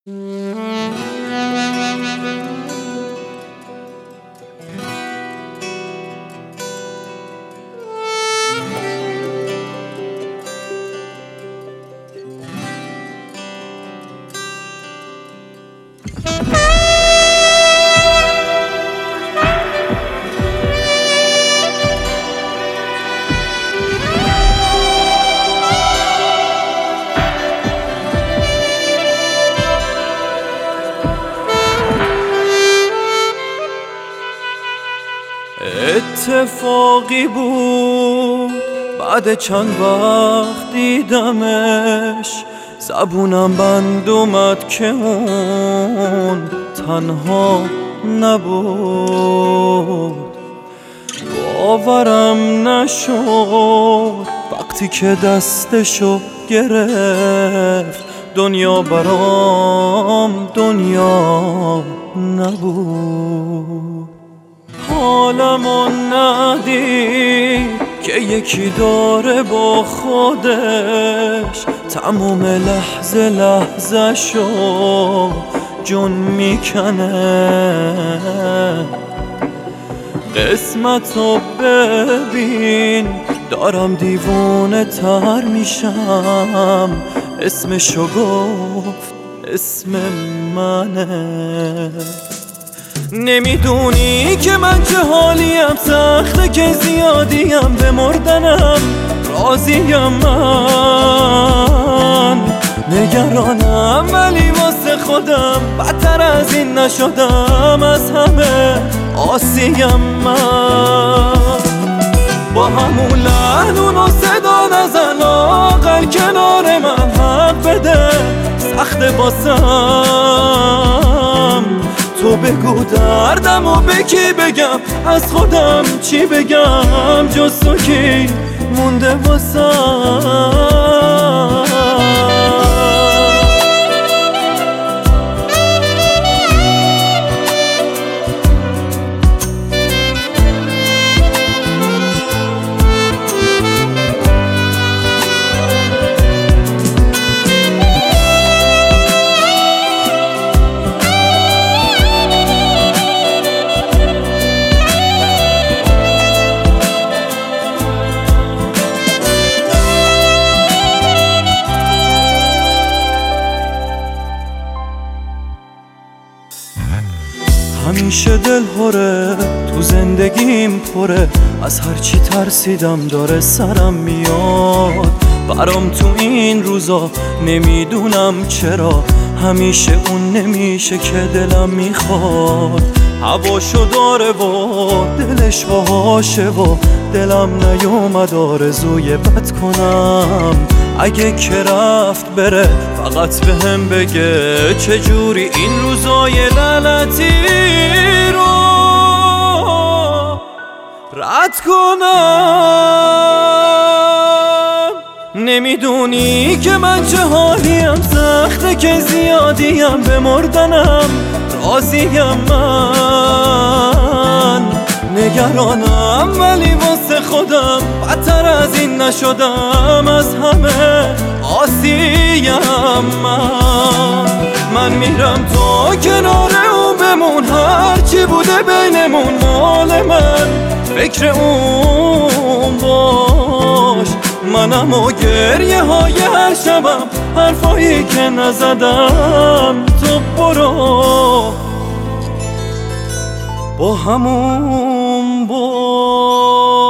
اتفاقی بود بعد چند وقت دیدمش، زبونم بند اومد که اون تنها نبود. باورم نشد وقتی که دستشو گرفت، دنیا برام دنیا نبود. حالمو ندید که یکی داره با خودش تموم لحظه لحظه شو جون میکنه. قسمتو ببین دارم دیوونه تر میشم، اسمشو گفت اسم منه. نمیدونی که من چه حالیم، سخته که زیادیم، به مردنم راضیم. من نگرانم ولی واسه خودم بدتر از این نشدم، از همه آسیم. من با همون لحن و صدا نزن، لااقل کنار من حق بده، سخته باسم. تو بگو دردم و به کی بگم، از خودم چی بگم، جز تو کی مونده واسم. همیشه دل هره تو زندگیم پره، از هرچی ترسیدم داره سرم میاد برام تو این روزا. نمیدونم چرا همیشه اون نمیشه که دلم میخواد. هواشو داره و دلش باهاشه و دلم نیومد آرزوی بد کنم. اگه که رفت بره فقط بهم بگه چجوری این روزای لعنتی رو رد کنم. نمیدونی که من چه حالیم، سخته که زیادیم، به مردنم راضیم. من نگرانم ولی واسه خودم بدتر از این نشدم، از همه آسیم. من میرم تا کنار اون بمون، هرچی بوده بینمون مال من، فکر اون باش. منم و گریه های هر شبم، حرفایی که نزدم، تو برو با همون باش.